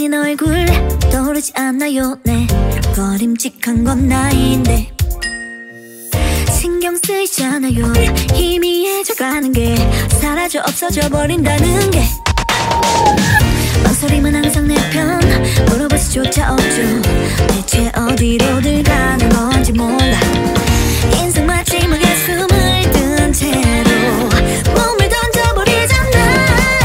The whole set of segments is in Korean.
그린 얼굴 떠오르지 않아요. 네 꺼림칙한 건 나인데 신경 쓰이잖아요. 희미해져가는 게 사라져 없어져 버린다는 게 망설임은 항상 내 편 물어볼 수조차 없죠. 대체 어디로들 가는 건지 몰라. 인생 마지막에 숨을 든 채로 몸을 던져버리잖아.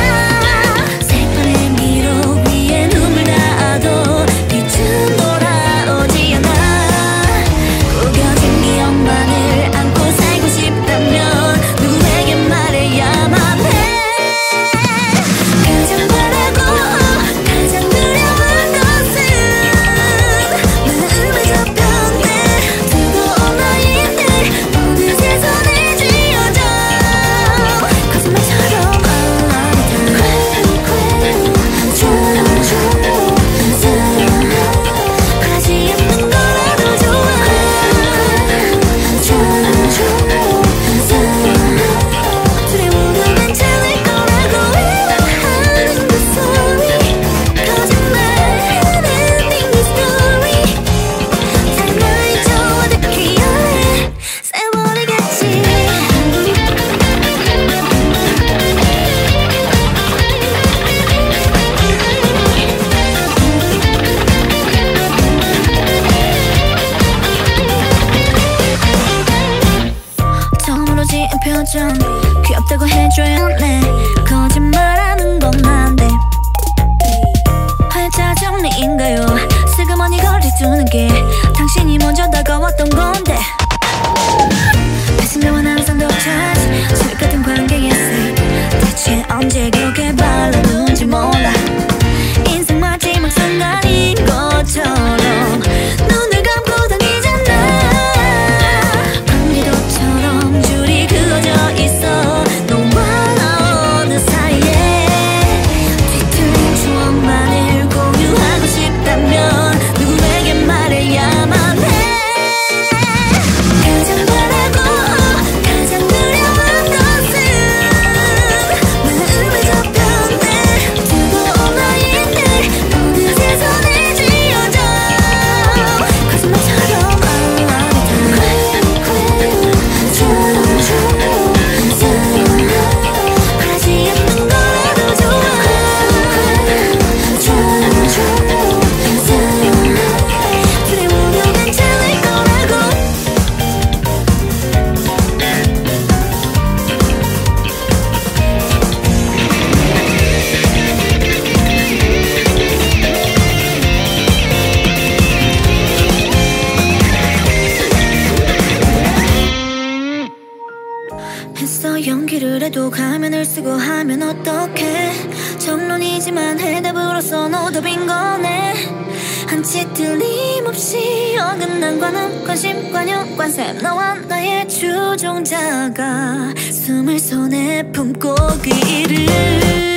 색깔의 기록 위에 눈물 닿아도 빛은 돌아오지 않아. 구겨진 기억만을 안고 살고 싶다면 누구에게 말해야만 해. 가장 바라고 가장 두려운 것은 마음의 저편에 뜨거운 너희들 어느새 손에 쥐어져. 거짓말처럼 바라지 않는 거라도 좋아. 두려워도 괜찮을 거라고 위로하는 그 소리. 거짓말은 ending the story. 다른 널 좋아 듣기 전에 세워버리겠지. 처음으로 지은 표정 귀엽다고 해줘요. 네 거짓말하는 건 난데 활자 정리인가요? 슬그머니 거리 두는 게 당신이 먼저 다가왔던 건데 배신감은 항상 더 차지 술 같은 관계의 색 대체 언제 그렇게 발랐는지 몰라. 인생 마지막 순간인 것처럼 눈을 감고 다니잖아. 방귀도처럼 줄이 그어져 있어 너와 나 어느 사이에. 뒤틀린 추억만을 공유하고 싶다면 누구에게 말해야만 해. 가장 바라고 가장 두려운 것은 마음의 저편에 뜨거운 너희들 어느새 손에 쥐어져. 거짓말처럼 바라지 않는 거라도 좋아. 두려워도 괜찮을 거라고. 했어 연기를 해도 가면을 쓰고 하면 어떡해. 정론이지만 해답으로서 너도 빈 거네. 한치 틀림없이 어긋난 관음 관심 관용 관세 너와 나의 추종자가 숨을 손에 품고 그 일을